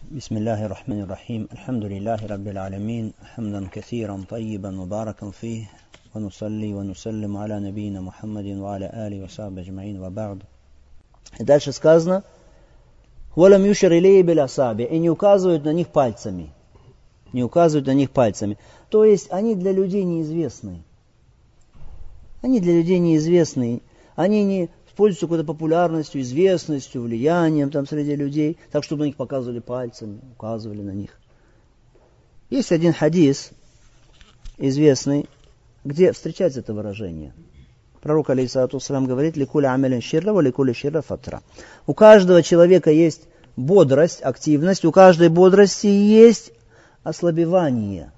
بسم الله الرحمن الرحيم الحمد لله رب العالمين حمدا كثيرا طيبا مباركا فيه ونصلي ونسلم على نبينا محمد وعلى آله وصحبه أجمعين وبعد. Дальше сказано: «Валам юшар илейхи бил асаби», и не указывают на них пальцами. Не указывают на них пальцами. То есть они для людей неизвестны. Они для людей неизвестны. Они не пользуются какой-то популярностью, известностью, влиянием там среди людей, так, чтобы на них показывали пальцами, указывали на них. Есть один хадис известный, где встречается это выражение. Пророк, алейхиссалату вассалям, говорит: «Ликуля амалин ширра, ва ликуля ширра фатра». У каждого человека есть бодрость, активность, у каждой бодрости есть ослабевание.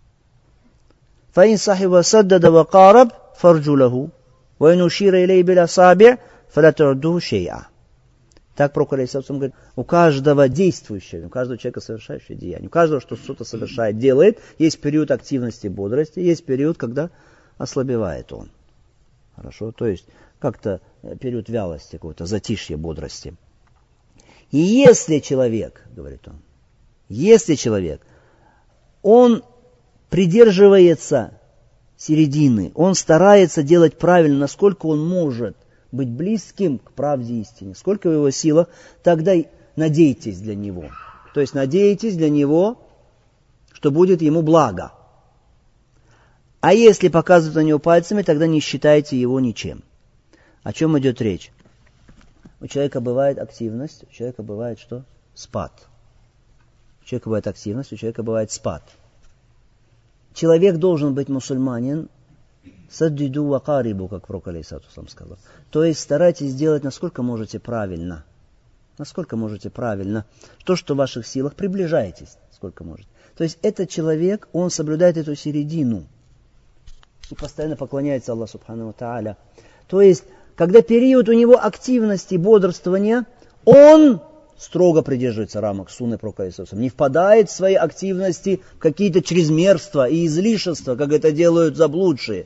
«Фаин сахиба саддада ва караб фарджу лаху, ва ин ушира илей бил асаби, фаля турдуху шей'a». Так пророк, алейхиссалату вассалям, говорит, у каждого действующего, у каждого человека совершающего деяние, у каждого, что что-то совершает, делает, есть период активности, бодрости, есть период, когда ослабевает он. Хорошо, то есть как-то период вялости, какого-то затишья, бодрости. И если человек, говорит он, если человек, он придерживается середины, он старается делать правильно, насколько он может быть близким к правде истине, сколько в его силах, тогда надейтесь для него. То есть надейтесь для него, что будет ему благо. А если показывают на него пальцами, тогда не считайте его ничем. О чем идет речь? У человека бывает активность, у человека бывает что? Спад. У человека бывает активность, у человека бывает спад. Человек должен быть мусульманин, саддиду ва карибу, как пророк, алейхиссалату вассалям, сказал. То есть старайтесь делать, насколько можете правильно. Насколько можете правильно. То, что в ваших силах, приближайтесь, сколько можете. То есть этот человек, он соблюдает эту середину. И постоянно поклоняется Аллаху субхану ва тааля. То есть, когда период у него активности, бодрствования, он строго придерживается рамок сунны пророка, не впадает в своей активности в какие-то чрезмерства и излишества, как это делают заблудшие,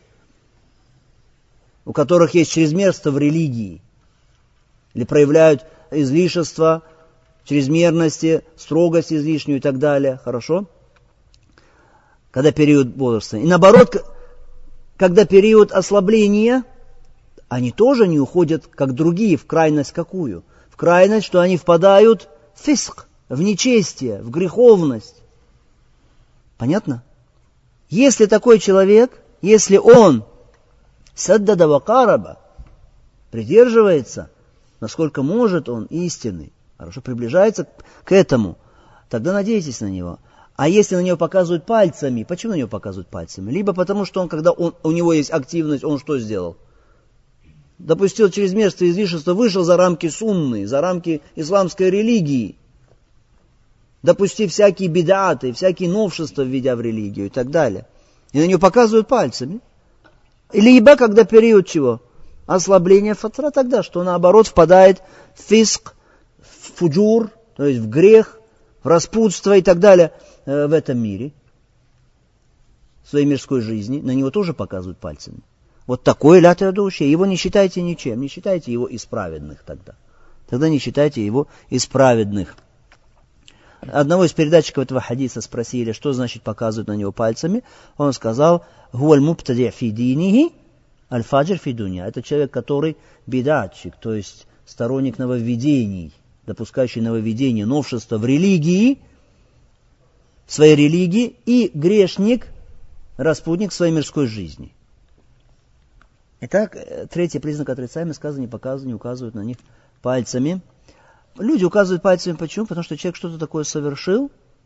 у которых есть чрезмерство в религии, или проявляют излишества, чрезмерности, строгость излишнюю и так далее. Хорошо? Когда период бодрствования. И наоборот, когда период ослабления, они тоже не уходят, как другие, в крайность какую? В крайность, что они впадают в фиск, в нечестие, в греховность. Понятно? Если такой человек, если он саддада ва караба, придерживается, насколько может он истины, хорошо приближается к этому, тогда надейтесь на него. А если на него показывают пальцами, почему на него показывают пальцами? Либо потому, что у него есть активность, он что сделал? Допустил чрезмерство и излишество, вышел за рамки сунны, за рамки исламской религии, допустив всякие бидаты, всякие новшества, введя в религию и так далее. И на него показывают пальцами. Либо, когда период чего? Ослабления фатра, тогда, что наоборот впадает в фиск, в фуджур, то есть в грех, в распутство и так далее в этом мире, в своей мирской жизни, на него тоже показывают пальцами. Вот такое ля тадуши, его не считайте ничем, не считайте его из праведных тогда. Тогда не считайте его из праведных. Одного из передатчиков этого хадиса спросили, что значит показывают на него пальцами. Он сказал: «Хуаль мубтади фи динихи, аль-фаджр фи дунья». Это человек, который бидатчик, то есть сторонник нововведений, допускающий нововведения, новшества в религии, в своей религии, и грешник, распутник в своей мирской жизни. Итак, третий признак отрицаемый, сказано, не показывают, не указывают на них пальцами. Люди указывают пальцами, почему? Потому что человек что-то такое совершил,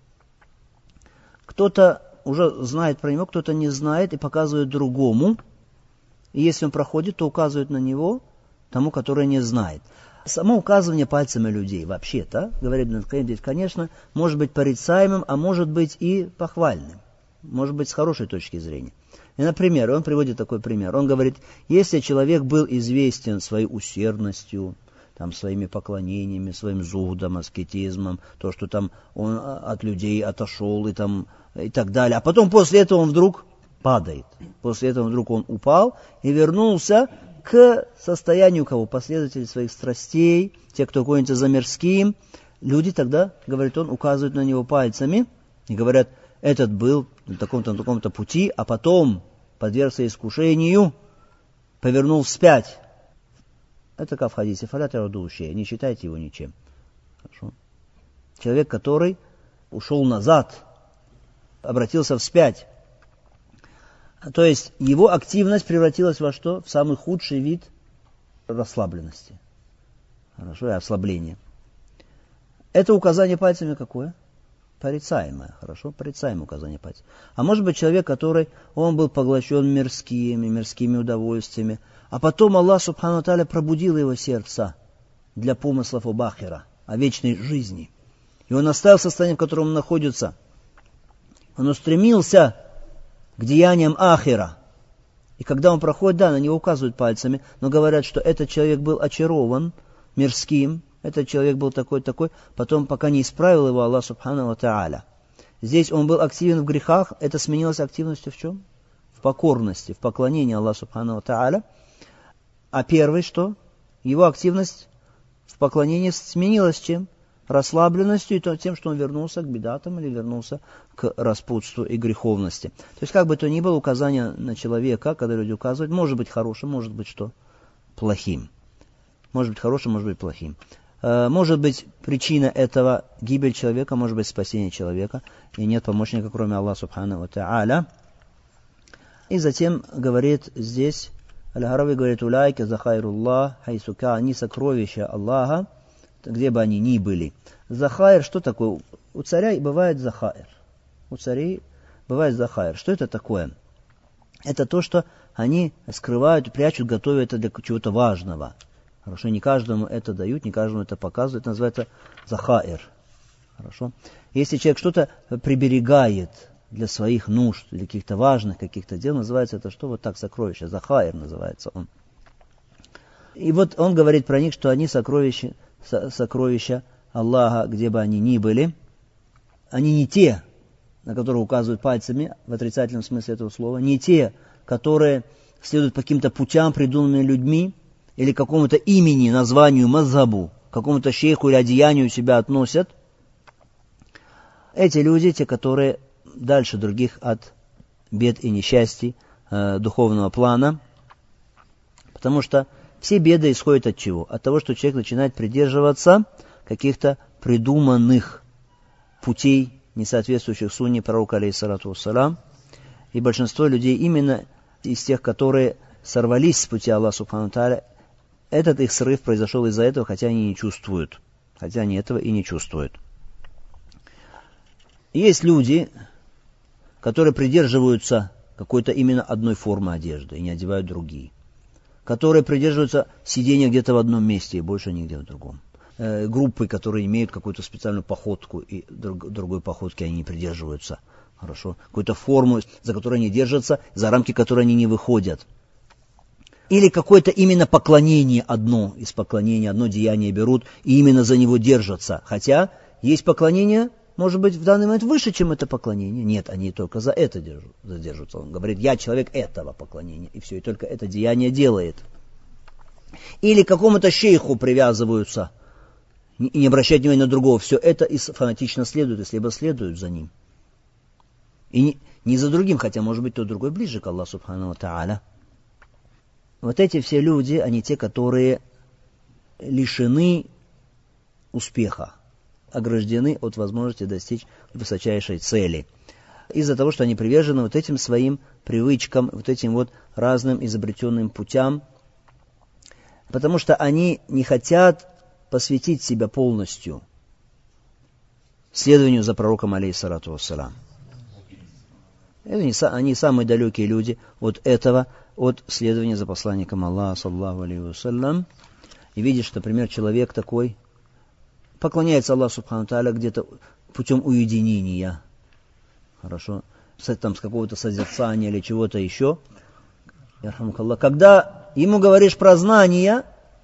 кто-то уже знает про него, кто-то не знает и показывает другому. И если он проходит, то указывают на него тому, который не знает. Само указывание пальцами людей вообще-то, говорит Ибн аль-Каим, конечно, может быть порицаемым, а может быть и похвальным. Может быть с хорошей точки зрения. И, например, он приводит такой пример. Он говорит, если человек был известен своей усердностью, там, своими поклонениями, своим зухдом, аскетизмом, то, что там он от людей отошел и так далее. А потом после этого он вдруг падает. После этого вдруг он упал и вернулся к состоянию кого? Последователей своих страстей, те, кто гонится за мирским, Люди тогда, говорит он, указывают на него пальцами и говорят, этот был на таком-то пути, а потом подвергся искушению, повернул вспять. Это как в хадисе, фаля тарудушия, не считайте его ничем. Хорошо. Человек, который ушел назад, обратился вспять. То есть его активность превратилась во что? В самый худший вид расслабленности. Хорошо, и ослабления. Это указание пальцами какое? Порицаемое. Хорошо, порицаемое указание пальцами. А может быть человек, который, он был поглощен мирскими удовольствиями, а потом Аллах Субхану Тааля пробудил его сердце для помыслов об ахира, о вечной жизни. И он оставил состояние, в котором он находится. Он устремился к деяниям ахира. И когда он проходит, да, на него указывают пальцами, но говорят, что этот человек был очарован мирским, этот человек был такой-такой, потом пока не исправил его Аллах Субхану Тааля. Здесь он был активен в грехах, это сменилось активностью в чем? В покорности, в поклонении Аллаху Субхану Тааля. А первый что? Его активность в поклонении сменилась чем? Расслабленностью и тем, что он вернулся к бидатам или вернулся к распутству и греховности. То есть, как бы то ни было, указание на человека, когда люди указывают, может быть хорошим, может быть что? Плохим. Может быть хорошим, может быть плохим. Может быть причина этого гибель человека, может быть спасение человека, и нет помощника, кроме Аллаха Субхану Тааля. И затем говорит здесь, Аль-Харави говорит, уляйки захайруллах, хайсука, они сокровища Аллаха, где бы они ни были. Захайр, что такое? У царя бывает захайр. У царей бывает захайр. Что это такое? Это то, что они скрывают, прячут, готовят это для чего-то важного. Хорошо, не каждому это дают, не каждому это показывают. Это называется захайр. Хорошо. Если человек что-то приберегает для своих нужд, для каких-то важных каких-то дел, называется это что? Вот так сокровище. Захайр называется он. И вот он говорит про них, что они сокровища Аллаха, где бы они ни были. Они не те, на которые указывают пальцами, в отрицательном смысле этого слова, не те, которые следуют по каким-то путям, придуманным людьми, или какому-то имени, названию, мазхабу, какому-то шейху или одеянию себя относят. Эти люди, те, которые дальше других от бед и несчастий духовного плана, потому что все беды исходят от чего? От того, что человек начинает придерживаться каких-то придуманных путей, не соответствующих сунне пророка, алейхиссалату вассалам. И большинство людей именно из тех, которые сорвались с пути Аллаха Субхану Тааля, этот их срыв произошел из-за этого, хотя они не чувствуют. Хотя они этого и не чувствуют. Есть люди, которые придерживаются какой-то именно одной формы одежды и не одевают другие. Которые придерживаются сидения где-то в одном месте и больше нигде в другом. Группы, которые имеют какую-то специальную походку, и другой походки они не придерживаются. Хорошо. Какую-то форму, за которой они держатся, за рамки которой они не выходят. Или какое-то именно поклонение одно из поклонений, одно деяние берут и именно за него держатся. Хотя есть поклонение, может быть, в данный момент выше, чем это поклонение. Нет, они только за это задержатся. Он говорит, я человек этого поклонения, и все, и только это деяние делает. Или к какому-то шейху привязываются, и не обращают внимания на другого. Все это и фанатично следует, если либо следуют за ним. И не за другим, хотя, может быть, тот другой ближе к Аллаху Субхану Тааля. Вот эти все люди, они те, которые лишены успеха, ограждены от возможности достичь высочайшей цели. Из-за того, что они привержены вот этим своим привычкам, вот этим вот разным изобретенным путям, потому что они не хотят посвятить себя полностью следованию за пророком, алейхиссалату вассалам. Они самые далекие люди от этого, от следования за посланником Аллаха, саллаллаху алейхи вассалям. И видишь, что, например, человек такой поклоняется Аллаху субхану тааля где-то путем уединения. Хорошо. С какого-то созерцания или чего-то еще. Когда ему говоришь про знание,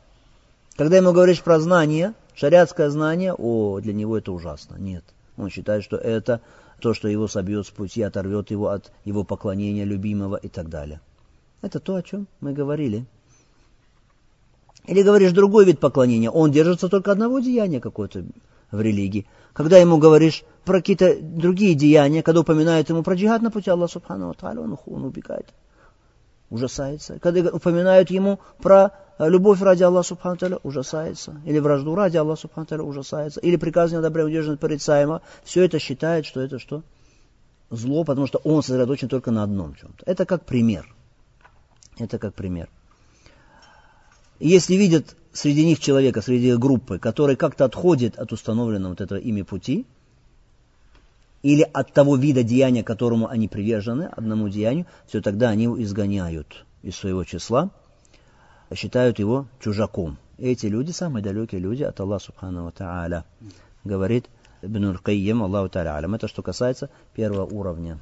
шариатское знание, для него это ужасно. Нет. Он считает, что это то, что его собьет с пути, оторвет его от его поклонения любимого и так далее. Это то, о чем мы говорили. Или говоришь другой вид поклонения, он держится только одного деяния какого-то в религии. Когда ему говоришь про какие-то другие деяния, когда упоминают ему про джихад на пути Аллаха Субхану ва Тааля, он убегает, ужасается. Когда упоминают ему про любовь ради Аллаха Субхану ва Тааля, ужасается. Или вражду ради Аллаха Субхану ва Тааля, ужасается. Или приказание добра удерживать порицаемого. Все это считает, что это что? Зло, потому что он сосредоточен только на одном чем-то. Это как пример. Это как пример. Если видят среди них человека, среди их группы, который как-то отходит от установленного вот этого ими пути, или от того вида деяния, которому они привержены, одному деянию, все, тогда они его изгоняют из своего числа, считают его чужаком. И эти люди, самые далекие люди от Аллаха Субхану ва Тааля, говорит Ибн Аль-Кайим, Аллаху Тааля алям. Это что касается первого уровня.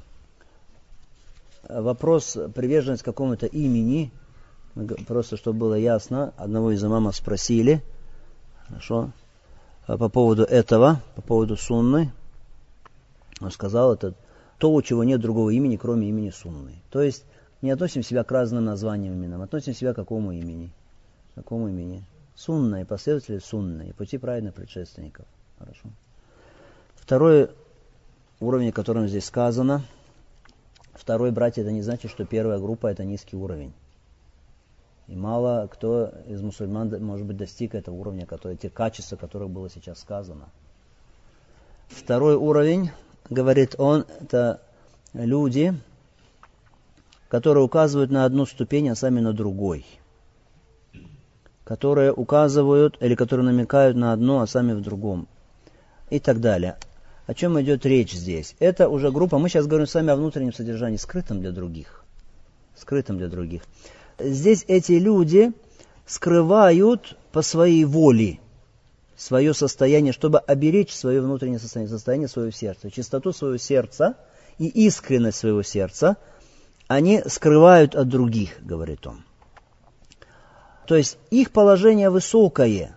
Вопрос приверженности какому-то имени, просто чтобы было ясно, одного из имамов спросили, хорошо, по поводу этого, по поводу сунны. Он сказал, это то, у чего нет другого имени, кроме имени сунны. То есть не относим себя к разным названиям именам, относим себя к какому имени? Какому имени? Сунна и последователи сунны, и пути праведных предшественников. Хорошо. Второй уровень, о котором здесь сказано, второй, братья, это не значит, что первая группа это низкий уровень. И мало кто из мусульман, может быть, достиг этого уровня, те качества, о которых было сейчас сказано. Второй уровень, говорит он, это люди, которые указывают на одну ступень, а сами на другой. Которые указывают, или которые намекают на одно, а сами в другом. И так далее. О чем идет речь здесь? Это уже группа, мы сейчас говорим с вами о внутреннем содержании, скрытом для других. Скрытом для других. Здесь эти люди скрывают по своей воле свое состояние, чтобы оберечь свое внутреннее состояние своего сердца. Чистоту своего сердца и искренность своего сердца они скрывают от других, говорит он. То есть их положение высокое,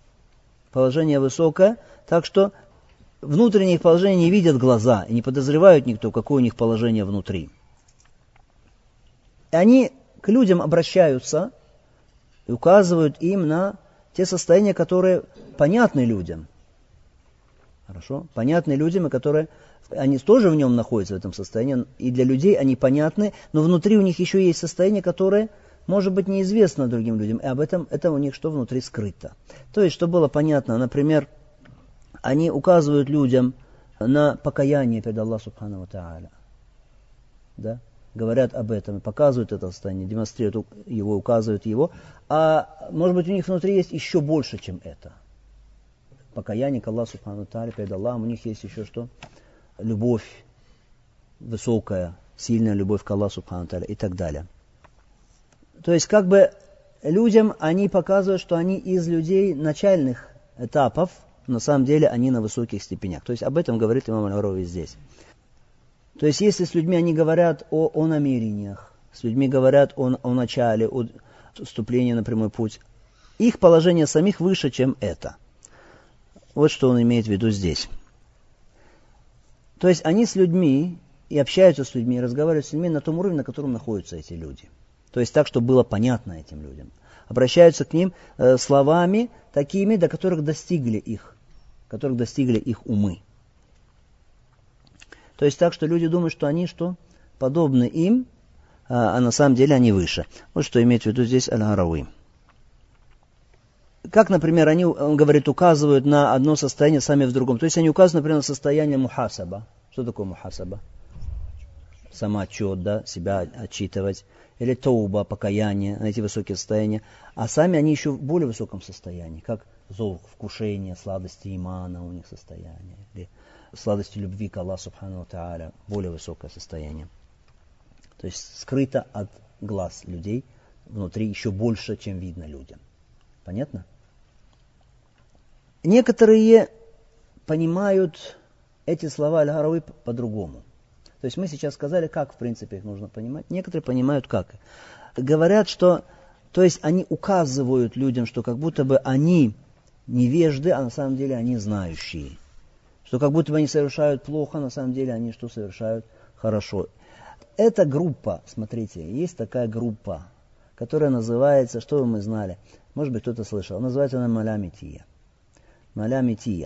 так что внутреннее их положение не видят глаза и не подозревают никто, какое у них положение внутри. И они к людям обращаются и указывают им на те состояния, которые понятны людям. Хорошо? Понятны людям, и которые они тоже в нем находятся, в этом состоянии. И для людей они понятны, но внутри у них еще есть состояние, которое, может быть, неизвестно другим людям. И об этом это у них что внутри скрыто. То есть, чтобы было понятно, например, они указывают людям на покаяние перед Аллахом Субхану ва Тааля. Да? Говорят об этом, показывают это состояние, демонстрируют его, указывают его. А может быть у них внутри есть еще больше, чем это. Покаяние к Аллаху Субхану ва Тааля перед Аллахом, у них есть еще что? Любовь высокая, сильная любовь к Аллаху Субхану ва Тааля и так далее. То есть как бы людям они показывают, что они из людей начальных этапов, на самом деле они на высоких степенях. То есть об этом говорит имам Аль-Гарави здесь. То есть, если с людьми они говорят о намерениях, с людьми говорят о начале, о вступлении на прямой путь, их положение самих выше, чем это. Вот что он имеет в виду здесь. То есть, они с людьми и общаются с людьми, и разговаривают с людьми на том уровне, на котором находятся эти люди. То есть, так, чтобы было понятно этим людям. Обращаются к ним словами такими, до которых достигли их умы. То есть так, что люди думают, что они подобны им, а на самом деле они выше. Вот что имеет в виду здесь Аль-Гарави. Как, например, они, он говорит, указывают на одно состояние, сами в другом. То есть они указывают, например, на состояние мухасаба. Что такое мухасаба? Самоотчет, да, себя отчитывать. Или тауба, покаяние, на эти высокие состояния. А сами они еще в более высоком состоянии, как зов, вкушение, сладости имана у них состояние. Или сладости любви к Аллаху Субхану ва Тааля, более высокое состояние. То есть скрыто от глаз людей внутри еще больше, чем видно людям. Понятно? Некоторые понимают эти слова Аль-Гарави по-другому. То есть мы сейчас сказали, как в принципе их нужно понимать. Некоторые понимают как. Говорят, что то есть они указывают людям, что как будто бы они невежды, а на самом деле они знающие. Что как будто бы они совершают плохо, на самом деле они что совершают хорошо. Эта группа, смотрите, есть такая группа, которая называется, что мы знали, может быть кто-то слышал, называется она Малямития. Малямития.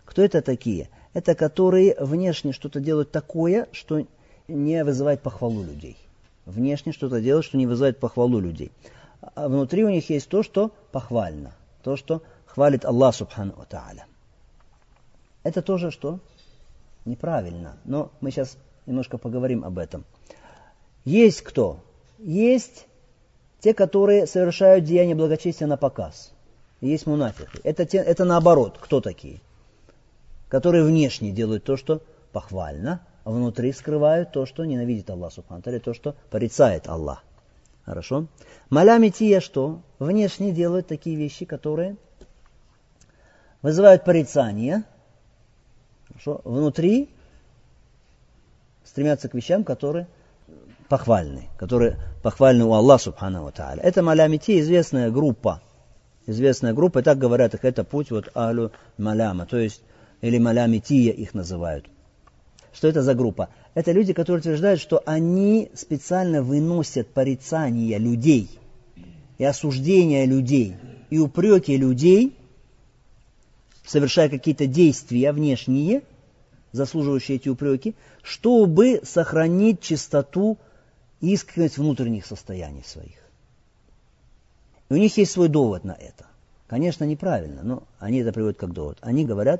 Кто это такие? Это которые внешне что-то делают такое, что не вызывает похвалу людей. Внешне что-то делают, что не вызывает похвалу людей. А внутри у них есть то, что похвально. То, что хвалит Аллах Субхану ва Тааля. Это тоже что? Неправильно. Но мы сейчас немножко поговорим об этом. Есть кто? Есть те, которые совершают деяния благочестия на показ. Есть мунафики. Это наоборот. Кто такие? Которые внешне делают то, что похвально, а внутри скрывают то, что ненавидит Аллах Субхану ва Тааля, то, что порицает Аллах. Хорошо? Малямития что? Внешне делают такие вещи, которые вызывают порицание. Хорошо? Внутри стремятся к вещам, которые похвальны у Аллаха Субхану ва Тааля. Это малямития, известная группа. И так говорят, это путь вот ахлю маляма, то есть, или малямития их называют. Что это за группа? Это люди, которые утверждают, что они специально выносят порицания людей, и осуждения людей, и упреки людей, совершая какие-то действия внешние, заслуживающие эти упреки, чтобы сохранить чистоту и искренность внутренних состояний своих. И у них есть свой довод на это. Конечно, неправильно, но они это приводят как довод. Они говорят,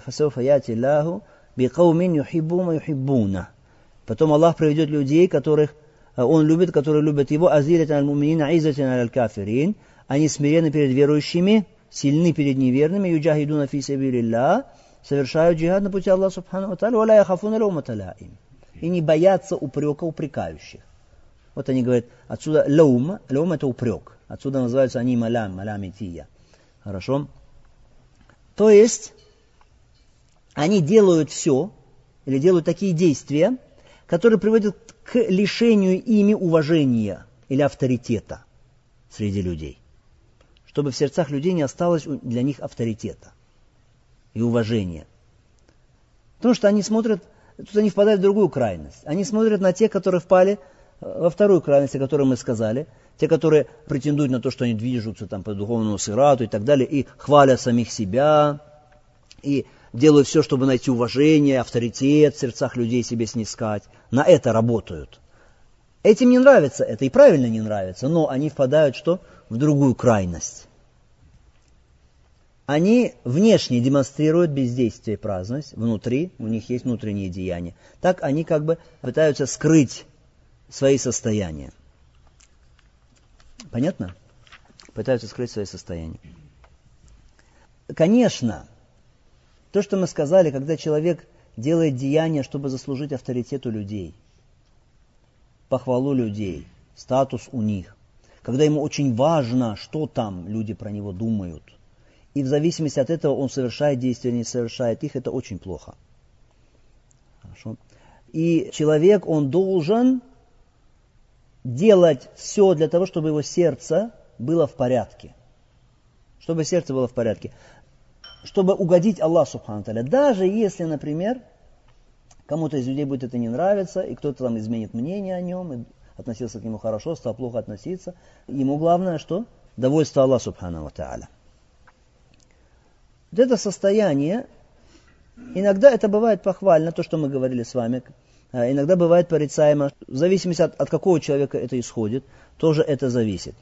потом Аллах приведет людей, которых Он любит, которые любят Его, они смиренны перед верующими, сильны перед неверными, юджахидуна фи сабилиллях, совершают джихад на пути Аллаха Субхану ва Тааля, валя яхафуна лаумата лаим, и не боятся упрека упрекающих. Вот они говорят, отсюда лаум это упрек, отсюда называются они малямития. Хорошо? То есть, они делают все, или делают такие действия, которые приводят к лишению ими уважения или авторитета среди людей. Чтобы в сердцах людей не осталось для них авторитета и уважения. Потому что они смотрят, тут они впадают в другую крайность. Они смотрят на тех, которые впали во вторую крайность, о которой мы сказали. Те, которые претендуют на то, что они движутся там, по духовному сирату и так далее, и хвалят самих себя, и делают все, чтобы найти уважение, авторитет в сердцах людей себе снискать. На это работают. Этим не нравится это, и правильно не нравится, но они впадают что? В другую крайность. Они внешне демонстрируют бездействие и праздность, внутри у них есть внутренние деяния. Так они как бы пытаются скрыть свои состояния. Понятно? Пытаются скрыть свои состояния. Конечно, то, что мы сказали, когда человек делает деяния, чтобы заслужить авторитет у людей, похвалу людей, статус у них, когда ему очень важно, что там люди про него думают, и в зависимости от этого он совершает действия или не совершает их, это очень плохо. Хорошо? И человек, он должен делать все для того, чтобы его сердце было в порядке. Чтобы сердце было в порядке. Чтобы угодить Аллаху Субхану ва Тааля. Даже если, например, кому-то из людей будет это не нравиться, и кто-то там изменит мнение о нем, и относился к нему хорошо, стал плохо относиться, ему главное что? Довольство Аллаха Субхану ва Тааля. Вот это состояние, иногда это бывает похвально, то, что мы говорили с вами, иногда бывает порицаемо, в зависимости от какого человека это исходит, тоже это зависит.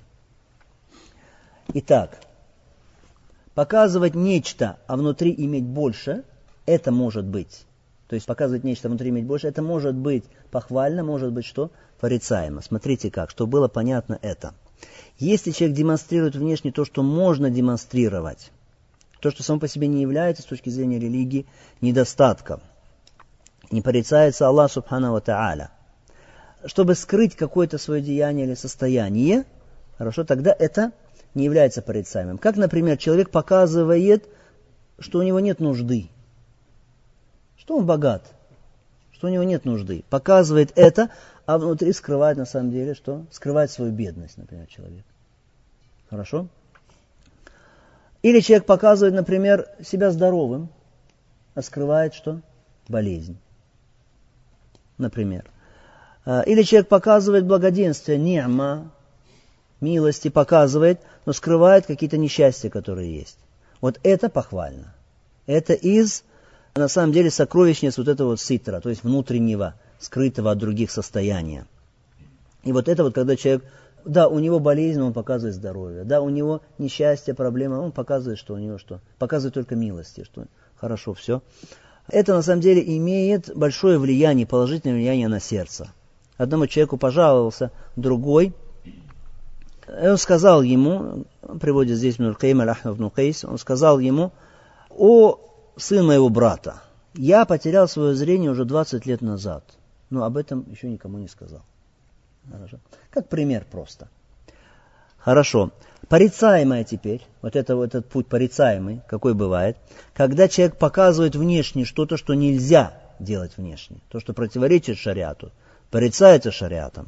Итак, показывать нечто, а внутри иметь больше, это может быть. То есть показывать нечто, а внутри иметь больше, это может быть похвально, может быть что? Порицаемо. Смотрите как, чтобы было понятно это. Если человек демонстрирует внешне то, что можно демонстрировать, то, что само по себе не является с точки зрения религии недостатком, не порицается Аллах Субхану ва Тааля, чтобы скрыть какое-то свое деяние или состояние, хорошо, тогда это не является порицаемым. Как, например, человек показывает, что у него нет нужды, что он богат, что у него нет нужды. Показывает это, а внутри скрывает на самом деле, что? Скрывает свою бедность, например, человек. Хорошо? Или человек показывает, например, себя здоровым, а скрывает что? Болезнь. Например. Или человек показывает благоденствие, ни'ма, милости показывает, но скрывает какие-то несчастья, которые есть. Вот это похвально. Это из на самом деле сокровищница вот этого вот ситра, то есть внутреннего, скрытого от других состояния. И вот это вот, когда человек, да, у него болезнь, он показывает здоровье, да, у него несчастье, проблема, он показывает, что у него что? Показывает только милости, что хорошо, все. Это на самом деле имеет большое влияние, положительное влияние на сердце. Одному человеку пожаловался другой, и он сказал ему, приводит здесь Ибн аль-Каим аль-Ахнав ибн Кайс, он сказал ему: «О, сын моего брата, я потерял свое зрение уже 20 лет назад, но об этом еще никому не сказал». Хорошо. Как пример просто. Хорошо. Порицаемое теперь, вот этот путь порицаемый, какой бывает, когда человек показывает внешне что-то, что нельзя делать внешне, то, что противоречит шариату, порицается шариатом.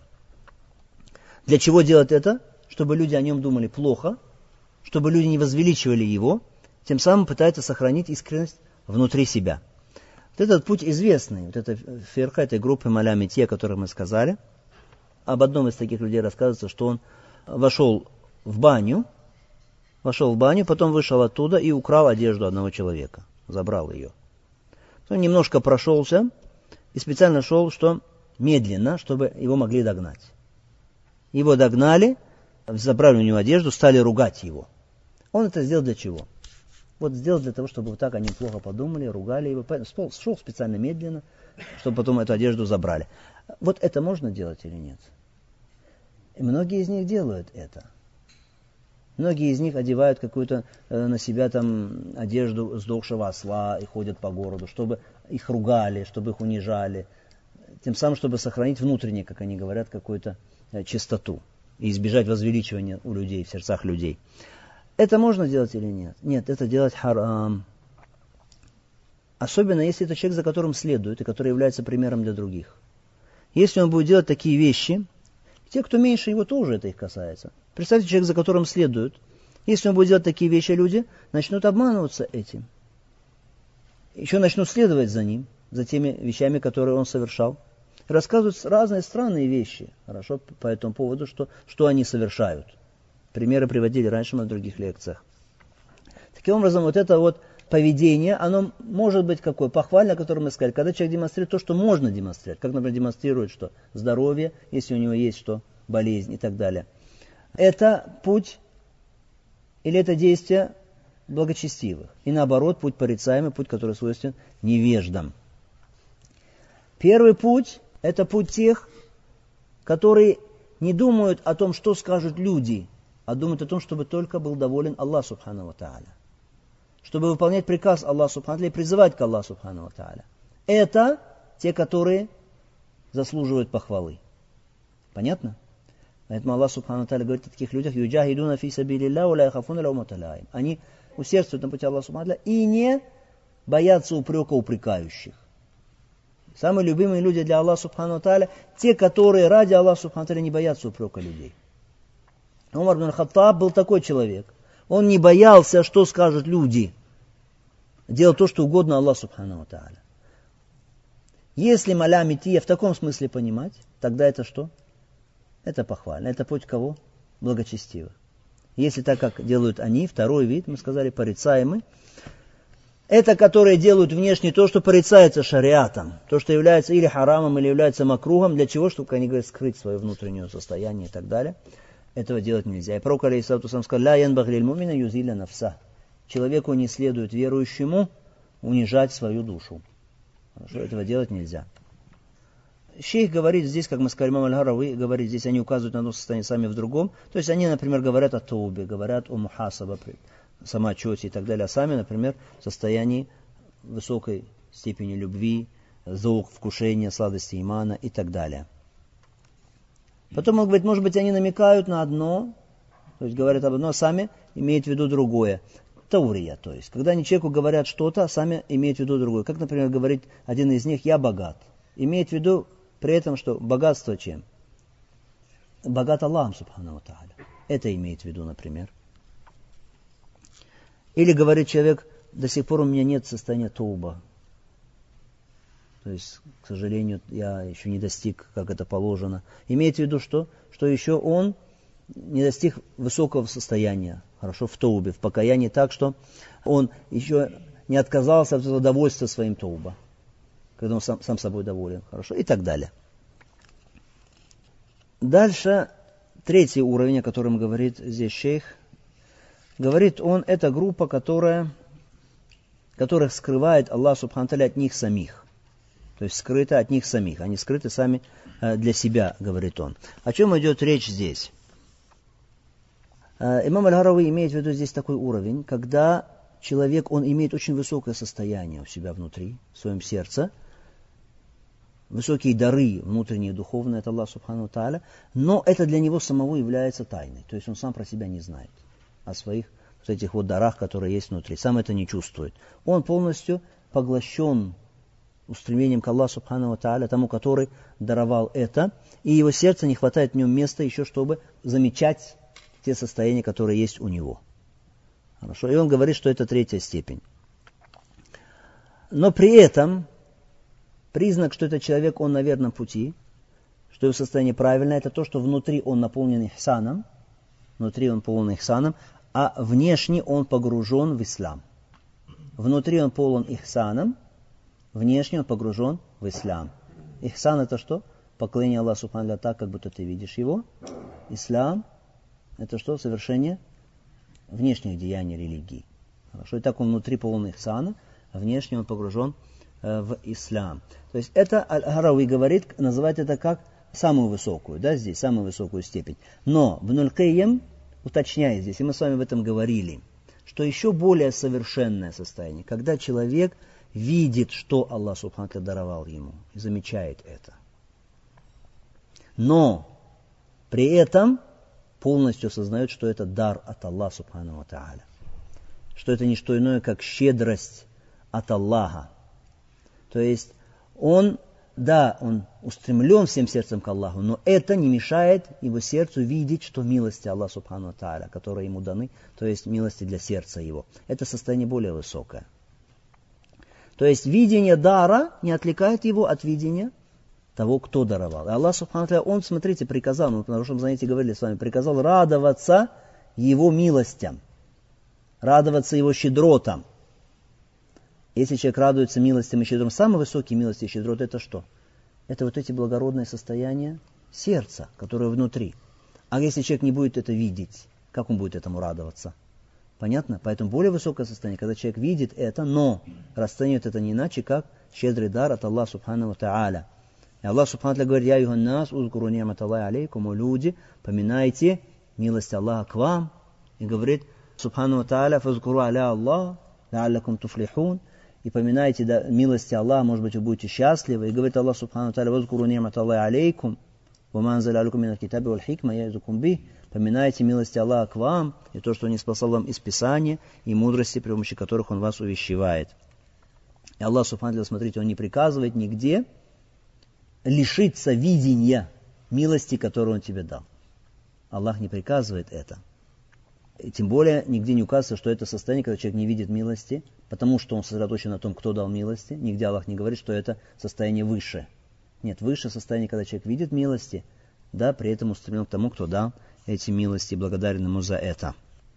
Для чего делать это? Чтобы люди о нем думали плохо, чтобы люди не возвеличивали его, тем самым пытается сохранить искренность внутри себя. Вот этот путь известный, вот эта фирка, этой группы малями, те, о которых мы сказали. Об одном из таких людей рассказывается, что он вошел в баню, потом вышел оттуда и украл одежду одного человека, забрал ее. Он немножко прошелся и специально шел, что медленно, чтобы его могли догнать. Его догнали, забрали у него одежду, стали ругать его. Он это сделал для чего? Вот сделал для того, чтобы вот так они плохо подумали, ругали его. Шел специально медленно, чтобы потом эту одежду забрали. Вот это можно делать или нет? И многие из них делают это. Многие из них одевают какую-то на себя там одежду сдохшего осла и ходят по городу, чтобы их ругали, чтобы их унижали. Тем самым, чтобы сохранить внутренне, как они говорят, какую-то чистоту и избежать возвеличивания у людей, в сердцах людей. Это можно делать или нет? Нет, это делать харам. Особенно, если это человек, за которым следует, и который является примером для других. Если он будет делать такие вещи, те, кто меньше его, тоже это их касается. Представьте, человек, за которым следует. Если он будет делать такие вещи, люди начнут обманываться этим. Еще начнут следовать за ним, за теми вещами, которые он совершал. Рассказывают разные странные вещи, хорошо, по этому поводу, что они совершают. Примеры приводили раньше мы в других лекциях. Таким образом, вот это вот поведение, оно может быть какое? Похвально, которое мы сказали. Когда человек демонстрирует то, что можно демонстрировать. Как, например, демонстрирует что? Здоровье, если у него есть что? Болезнь и так далее. Это путь или это действие благочестивых. И наоборот, путь порицаемый, путь, который свойственен невеждам. Первый путь – это путь тех, которые не думают о том, что скажут люди, а думают о том, чтобы только был доволен Аллах Субхану ва Тааля. Чтобы выполнять приказ Аллаха Субхану ва Тааля и призывать к Аллаху Субхану ва Тааля. Это те, которые заслуживают похвалы. Понятно? Поэтому Аллах Субхану ва Тааля говорит о таких людях: «Юджахидуна фи сабилилля ва ла яхафуна лаумата лаим». Они усердствуют на пути Аллаха Субхану ва Тааля и не боятся упрека упрекающих. Самые любимые люди для Аллаха Субхану ва Тааля те, которые ради Аллаха Субхану ва Тааля не боятся упрека людей. Умар ибн Хаттаб был такой человек. Он не боялся, что скажут люди. Делал то, что угодно Аллаху Субхану ва Тааля. Если маля мития в таком смысле понимать, тогда это что? Это похвально. Это путь кого? Благочестивых. Если так, как делают они, второй вид, мы сказали, порицаемый, это которые делают внешне то, что порицается шариатом, то, что является или харамом, или является макрухом, для чего? Чтобы, они говорят, скрыть свое внутреннее состояние и так далее. Этого делать нельзя. И пророк алейхиссалату вассалям сказал: «Ля янбаги лиль мумина юзилля нафса». Человеку не следует, верующему, унижать свою душу. Хорошо, этого делать нельзя. Шейх говорит здесь, как мы сказали, имам аль-Харави говорит здесь, они указывают на одно состояние, сами в другом. То есть они, например, говорят о таубе, говорят о мухасаба, самоотчете и так далее. А сами, например, в состоянии высокой степени любви, заук, вкушения, сладости имана и так далее. Потом он говорит, может быть, они намекают на одно, то есть говорят об одном, а сами имеют в виду другое. Таурия, то есть. Когда они человеку говорят что-то, а сами имеют в виду другое. Как, например, говорит один из них: «Я богат». Имеет в виду при этом, что богатство чем? Богат Аллахом Субхану ва Тааля. Это имеет в виду, например. Или говорит человек: до сих пор у меня нет состояния тауба. То есть, к сожалению, я еще не достиг, как это положено. Имеет в виду что? Что еще он не достиг высокого состояния, хорошо, в таубе, в покаянии, так что он еще не отказался от удовольствия своим тауба, когда он сам собой доволен, хорошо, и так далее. Дальше, третий уровень, о котором говорит здесь шейх, говорит он, это группа, которых скрывает Аллах Субхану ва Тааля от них самих. То есть скрыто от них самих. Они скрыты сами для себя, говорит он. О чем идет речь здесь? Имам Аль-Харави имеет в виду здесь такой уровень, когда человек, он имеет очень высокое состояние у себя внутри, в своем сердце, высокие дары внутренние, духовные от Аллаха Субхану ва Тааля, но это для него самого является тайной. То есть он сам про себя не знает о своих вот этих вот дарах, которые есть внутри. Сам это не чувствует. Он полностью поглощен устремлением к Аллаху Субхану ва Тааля, тому, который даровал это, и его сердце не хватает в нем места еще, чтобы замечать те состояния, которые есть у него. Хорошо. И он говорит, что это третья степень. Но при этом признак, что этот человек, он на верном пути, что его состояние правильное, это то, что внутри он наполнен ихсаном, а внешне он погружен в ислам. Внутри он полон ихсаном, внешне он погружен в ислам. Ихсан это что? Поклонение Аллаху Субхану ва Тааля так, как будто ты видишь его. Ислам это что? Совершение внешних деяний религии. Хорошо. И так он внутри полон ихсана, а внешне он погружен в ислам. То есть это Аль-Харави говорит, называет это как самую высокую, да, здесь, самую высокую степень. Но Ибн Аль-Кайим уточняет здесь, и мы с вами об этом говорили, что еще более совершенное состояние, когда человек видит, что Аллах Субхану ва Тааля даровал ему, и замечает это. Но при этом полностью осознает, что это дар от Аллаха Субхану ва Тааля. Что это не что иное, как щедрость от Аллаха. То есть он устремлен всем сердцем к Аллаху, но это не мешает его сердцу видеть, что милости Аллаха Субхану ва Тааля, которые ему даны, то есть милости для сердца его. Это состояние более высокое. То есть видение дара не отвлекает его от видения того, кто даровал. И Аллах Субхану ва Тааля, он, смотрите, приказал, мы в прошлом занятии говорили с вами, приказал радоваться его милостям, радоваться его щедротам. Если человек радуется милостям и щедротам, самые высокие милости и щедроты это что? Это вот эти благородные состояния сердца, которые внутри. А если человек не будет это видеть, как он будет этому радоваться? Понятно? Поэтому более высокое состояние, когда человек видит это, но расценивает это не иначе, как щедрый дар от Аллаха Субхану ва Тааля. И Аллах Субхану ва Тааля говорит: «Я юхан нас, узкуру ни'мат Аллахи алейкум», о люди, поминайте милость Аллаха к вам. И говорит Субхану ва Тааля: «Фазкуру аля Аллах, ла'аллакум туфлихун». И поминайте милости Аллаха, может быть, вы будете счастливы. И говорит Аллах Субхану ва Тааля: «Вазкуру ни'мат Аллахи алейкум, ва ма анзаля алейкум минал китаби валь хикма я'изукум бих». Поминайте милости Аллаха к вам, и то, что Он ниспослал вам из Писания, и мудрости, при помощи которых Он вас увещевает. И Аллах Субхану ва Тааля, смотрите, Он не приказывает нигде лишиться видения милости, которую Он тебе дал. Аллах не приказывает это. И тем более нигде не указывается, что это состояние, когда человек не видит милости, потому что он сосредоточен на том, кто дал милости. Нигде Аллах не говорит, что это состояние выше. Нет, высшее состояние, когда человек видит милости, да, при этом устремлен к тому, кто дал эти милости, благодарен ему за это.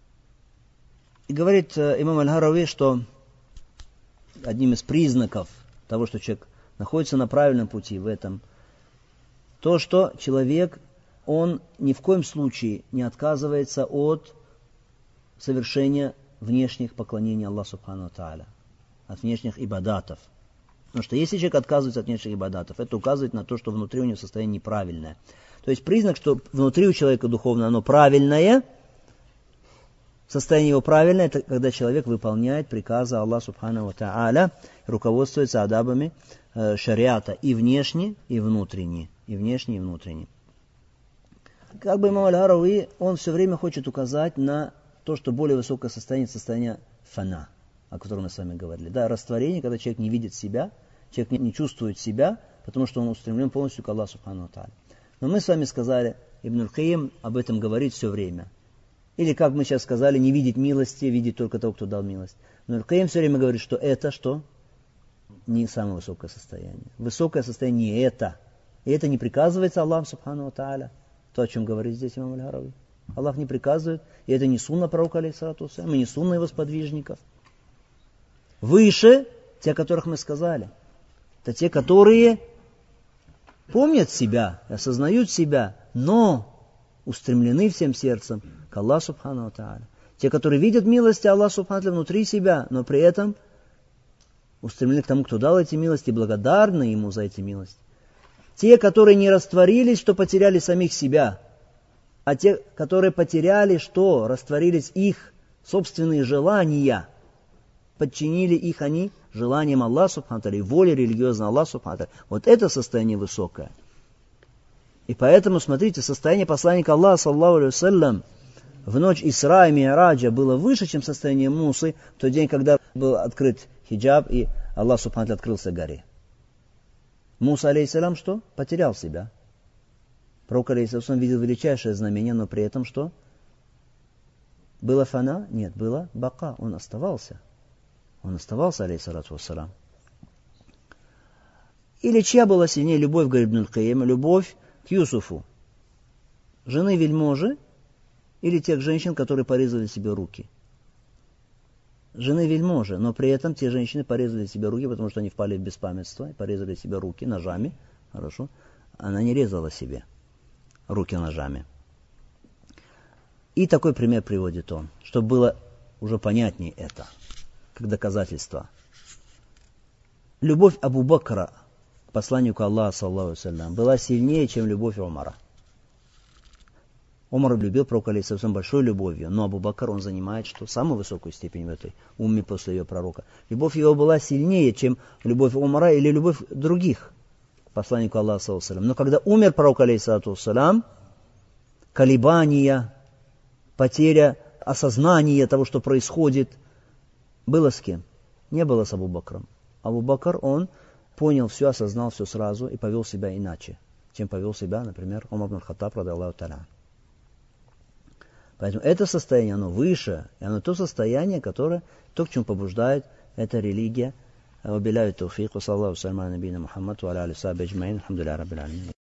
И говорит имам Аль-Харави, что одним из признаков того, что человек находится на правильном пути в этом, то, что человек, он ни в коем случае не отказывается от совершения внешних поклонений Аллаху Субхану ва Тааля, от внешних ибадатов. Потому что если человек отказывается от внешних ибадатов, это указывает на то, что внутри у него состояние неправильное. То есть признак, что внутри у человека духовно оно правильное, состояние его правильное, это когда человек выполняет приказы Аллаха Субхану ва Тааля, руководствуется адабами шариата и внешне, и внутренне. И внешне, и внутренне. Как бы имам Аль-Харави, он все время хочет указать на то, что более высокое состояние фана, о котором мы с вами говорили. Да, растворение, когда человек не видит себя, человек не чувствует себя, потому что он устремлен полностью к Аллаху Субхану ва Тааля. Но мы с вами сказали, Ибн Аль-Кайим об этом говорит все время. Или, как мы сейчас сказали, не видеть милости, видеть только того, кто дал милость. Но Аль-Кайим все время говорит, что это что? Не самое высокое состояние. Высокое состояние не это. И это не приказывается Аллаху Субхану ва Тааля. То, о чем говорит здесь имам Аль-Харави. Аллах не приказывает. И это не сунна пророка, алейхиссалату вассалям, и не сунна его сподвижников. Выше те, о которых мы сказали. Это те, которые помнят себя, осознают себя, но устремлены всем сердцем к Аллаху Субхану ва Тааля. Те, которые видят милости Аллаха Субхану ва Тааля внутри себя, но при этом устремлены к тому, кто дал эти милости, и благодарны Ему за эти милости. Те, которые не растворились, что потеряли самих себя, а те, которые потеряли, что растворились их собственные желания, подчинили их они желаниям Аллаха Субхану ва Тааля и воле религиозной Аллаха Субхану ва Тааля. Вот это состояние высокое. И поэтому, смотрите, состояние посланника Аллаха, саллаллаху алейхи вассалям, в ночь Исра и Ми'раджа было выше, чем состояние Мусы в тот день, когда был открыт хиджаб, и Аллах Субхану ва Тааля открылся горе. Муса, алейхиссалям, что? Потерял себя. Пророк, алейхиссалям, видел величайшее знамение, но при этом что? Было фана? Нет, было бака. Он оставался. Он оставался, алейхиссалату вассалам. Или чья была сильнее любовь, говорит Ибн аль-Кайим, любовь к Юсуфу? Жены вельможи или тех женщин, которые порезали себе руки? Жены вельможи, но при этом те женщины порезали себе руки, потому что они впали в беспамятство, и порезали себе руки ножами. Хорошо. Она не резала себе руки ножами. И такой пример приводит он, чтобы было уже понятнее это, как доказательство. Любовь Абу Бакра к посланнику Аллаха, саллаллаху алейхи вассалям, была сильнее, чем любовь Умара. Умар любил пророка, алейхиссалям, большой любовью, но Абу Бакр, он занимает что? Самую высокую степень в этой умме после ее пророка. Любовь его была сильнее, чем любовь Умара или любовь других посланнику Аллаха, саллаллаху алейхи вассалям. Но когда умер пророк, алейхиссалям, колебания, потеря осознания того, что происходит, было с кем? Не было с Абу Бакром. Абу Бакр, он понял все, осознал все сразу и повел себя иначе, чем повел себя, например, Умар ибн аль-Хаттаб, радиаллаху та'аля. Поэтому это состояние, оно выше, и оно то состояние, которое, то, к чему побуждает эта религия. Вабилляхи тауфик, ва саллаллаху алейхи ва саллям, Мухаммад, ва аля алейхи ва сахбихи аджмаин, алхамдулиллахи раббил аламин.